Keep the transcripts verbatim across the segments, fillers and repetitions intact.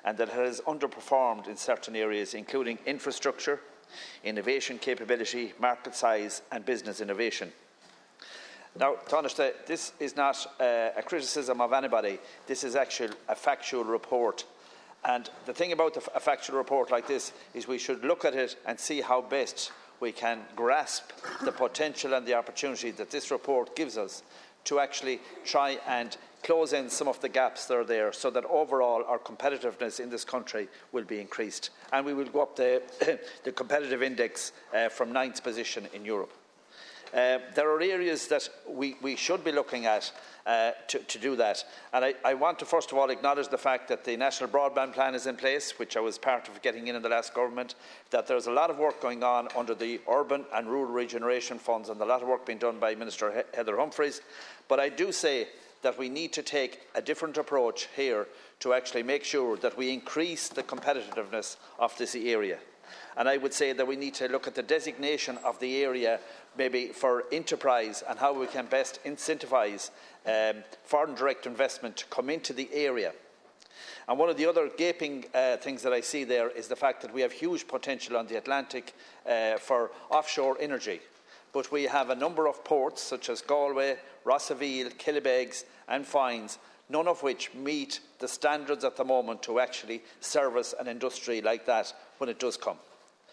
and that it has underperformed in certain areas, including infrastructure, innovation capability, market size and business innovation. Now, Taoiseach, this is not uh, a criticism of anybody. This is actually a factual report. And the thing about a factual report like this is we should look at it and see how best we can grasp the potential and the opportunity that this report gives us to actually try and close in some of the gaps that are there, so that overall our competitiveness in this country will be increased. And we will go up the, the competitive index uh, from ninth position in Europe. Uh, there are areas that we, we should be looking at uh, to, to do that. And I, I want to first of all acknowledge the fact that the National Broadband Plan is in place, which I was part of getting in in the last government, that there's a lot of work going on under the Urban and Rural Regeneration Funds, and a lot of work being done by Minister he Heather Humphreys. But I do say that we need to take a different approach here to actually make sure that we increase the competitiveness of this area. And I would say that we need to look at the designation of the area maybe for enterprise and how we can best incentivise um, foreign direct investment to come into the area. And one of the other gaping uh, things that I see there is the fact that we have huge potential on the Atlantic uh, for offshore energy. But we have a number of ports such as Galway, Rossaveel, Killybegs and Foynes, none of which meet the standards at the moment to actually service an industry like that when it does come.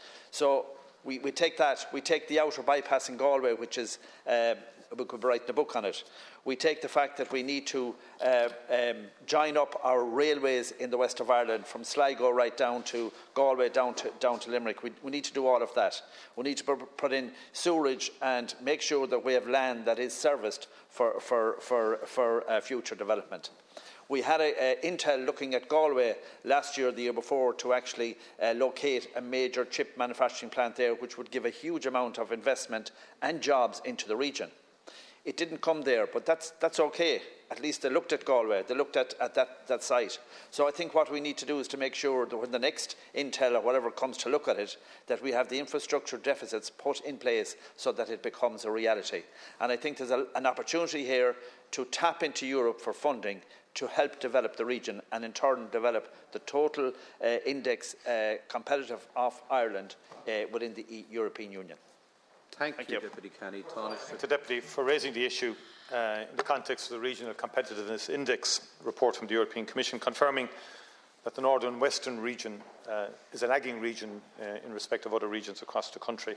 So we, we take that, we take the outer bypass in Galway, which is, uh, we could write a book on it. We take the fact that we need to uh, um, join up our railways in the west of Ireland, from Sligo right down to Galway, down to, down to Limerick. We, we need to do all of that. We need to put in sewerage and make sure that we have land that is serviced for, for, for, for uh, future development. We had a, a Intel looking at Galway last year, the year before, to actually uh, locate a major chip manufacturing plant there, which would give a huge amount of investment and jobs into the region. It didn't come there, but that's, that's okay. At least they looked at Galway, they looked at, at that, that site. So I think what we need to do is to make sure that when the next Intel or whatever comes to look at it, that we have the infrastructure deficits put in place so that it becomes a reality. And I think there's a, an opportunity here to tap into Europe for funding to help develop the region and in turn develop the total uh, index uh, competitive of Ireland uh, within the e European Union. Thank, Thank you, you, Deputy Kenny. Thank the Deputy for raising the issue uh, in the context of the Regional Competitiveness Index report from the European Commission, confirming that the Northern Western region uh, is a lagging region uh, in respect of other regions across the country.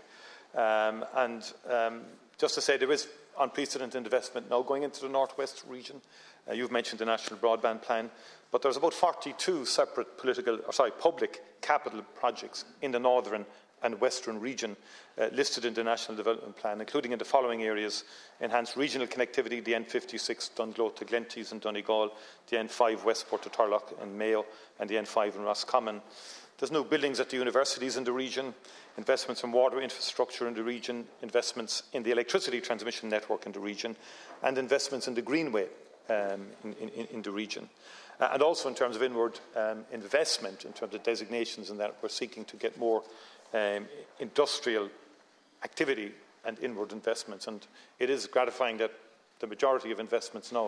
Um, and um, just to say, there is unprecedented investment now going into the North West region. Uh, you've mentioned the National Broadband Plan, but there's about forty-two separate political, or sorry, public capital projects in the Northern and Western region uh, listed in the National Development Plan, including in the following areas: enhanced regional connectivity, the N fifty-six Dunglow to Glentees and Donegal, the N five Westport to Turlock and Mayo, and the N five in Roscommon. There's new buildings at the universities in the region, investments in water infrastructure in the region, investments in the electricity transmission network in the region, and investments in the Greenway um, in, in, in the region. Uh, and also in terms of inward um, investment, in terms of designations, and that we're seeking to get more um, industrial activity and inward investments. And it is gratifying that the majority of investments now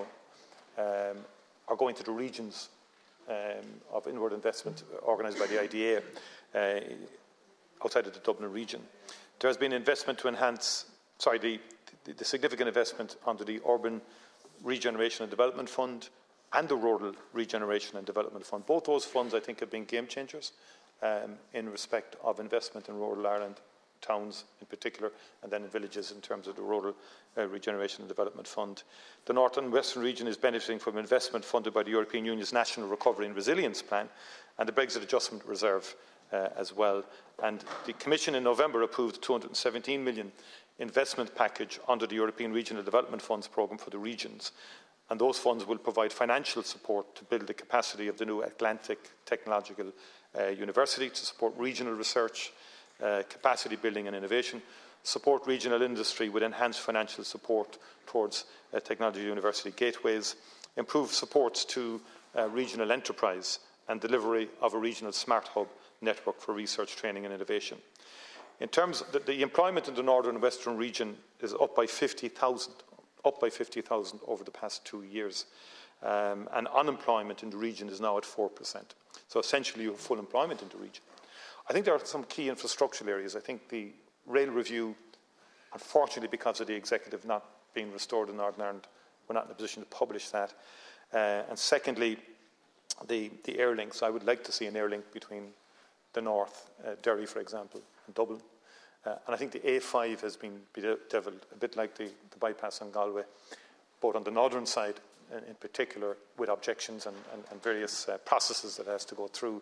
um, are going to the regions um, of inward investment organised by the I D A uh, outside of the Dublin region. There has been investment to enhance, sorry, the, the, the significant investment under the Urban Regeneration and Development Fund and the Rural Regeneration and Development Fund. Both those funds, I think, have been game changers um, in respect of investment in rural Ireland, towns in particular, and then in villages in terms of the Rural uh, Regeneration and Development Fund. The North and Western region is benefiting from investment funded by the European Union's National Recovery and Resilience Plan and the Brexit Adjustment Reserve uh, as well. And the Commission in November approved a two hundred and seventeen million investment package under the European Regional Development Funds programme for the regions. And those funds will provide financial support to build the capacity of the new Atlantic Technological uh, University to support regional research, uh, capacity building and innovation, support regional industry with enhanced financial support towards uh, technology university gateways, improve supports to uh, regional enterprise and delivery of a regional smart hub network for research, training and innovation. In terms of the, the employment in the Northern and Western region is up by fifty thousand. up by fifty thousand over the past two years. Um, and unemployment in the region is now at four percent. So essentially you have full employment in the region. I think there are some key infrastructural areas. I think the rail review, unfortunately because of the executive not being restored in Northern Ireland, we're not in a position to publish that. Uh, and secondly, the, the air links. I would like to see an air link between the north, uh, Derry for example, and Dublin. Uh, and I think the A five has been bedeviled, a bit like the, the bypass in Galway, both on the northern side in, in particular, with objections and, and, and various uh, processes that it has to go through.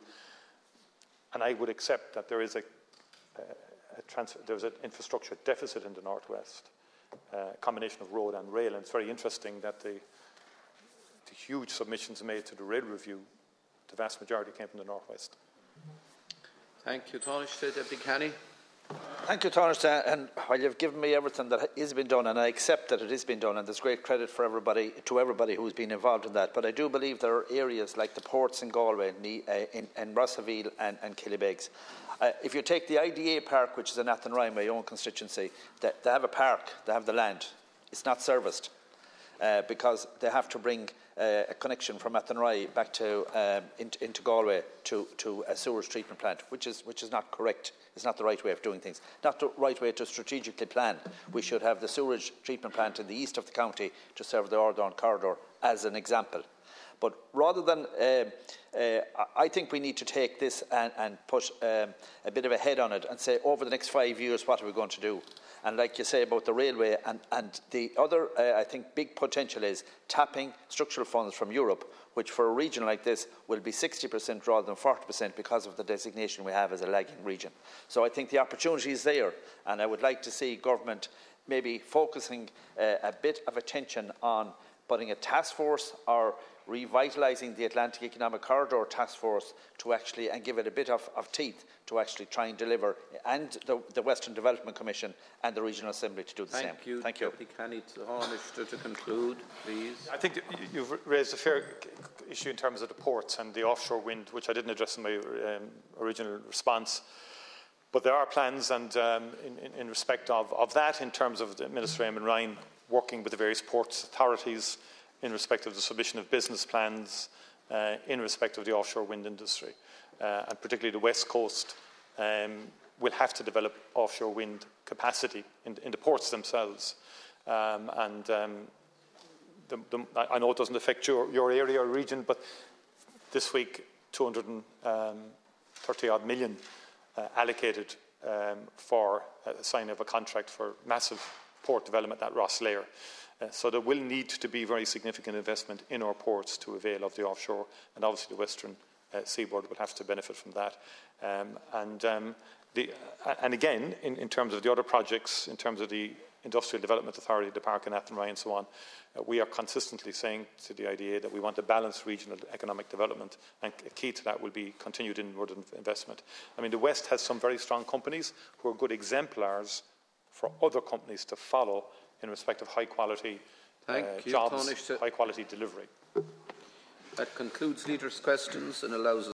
And I would accept that there is a, a, a transfer, there's an infrastructure deficit in the northwest, a uh, combination of road and rail. And it's very interesting that the, the huge submissions made to the rail review, the vast majority came from the northwest. Thank you, Taoiseach. Deputy Kenny. Thank you, Taoiseach. And while you've given me everything that is being done, and I accept that it is being done, and there's great credit for everybody, to everybody who's been involved in that, but I do believe there are areas like the ports in Galway, in, uh, in, in Rossaville and, and Killybegs. Uh, if you take the I D A park, which is in Athenry, my own constituency, they, they have a park, they have the land. It's not serviced uh, because they have to bring uh, a connection from Athenry back to um, into, into Galway to, to a sewage treatment plant, which is which is not correct. It's not the right way of doing things. Not the right way to strategically plan. We should have the sewage treatment plant in the east of the county to serve the Ardorn corridor as an example. But rather than, uh, uh, I think we need to take this and, and put um, a bit of a head on it and say, over the next five years, what are we going to do? And like you say about the railway, and, and the other, uh, I think, big potential is tapping structural funds from Europe, which for a region like this will be sixty percent rather than forty percent because of the designation we have as a lagging region. So I think the opportunity is there, and I would like to see government maybe focusing uh, a bit of attention on putting a task force or revitalising the Atlantic Economic Corridor task force to actually, and give it a bit of, of teeth to actually try and deliver, and the, the Western Development Commission and the Regional Assembly to do the Thank same. You, Thank you. Deputy Kenny. Taoiseach, to conclude, please. I think you've raised a fair issue in terms of the ports and the offshore wind, which I didn't address in my um, original response. But there are plans, and um, in, in respect of, of that, in terms of the Minister Eamon Ryan working with the various ports authorities in respect of the submission of business plans, uh, in respect of the offshore wind industry, uh, and particularly the West Coast um, will have to develop offshore wind capacity in, in the ports themselves. Um, and um, the, the, I know it doesn't affect your, your area or region, but this week two hundred thirty odd million uh, allocated um, for a signing of a contract for massive port development at Rosslare. Uh, so there will need to be very significant investment in our ports to avail of the offshore, and obviously the western uh, seaboard will have to benefit from that. Um, and, um, the, uh, and again, in, in terms of the other projects, in terms of the Industrial Development Authority, the park in Athenry and so on, uh, we are consistently saying to the I D A that we want a balanced regional economic development, and a key to that will be continued inward investment. I mean, the West has some very strong companies who are good exemplars for other companies to follow in respect of high quality uh, jobs, high quality delivery. That concludes leaders' questions and allows us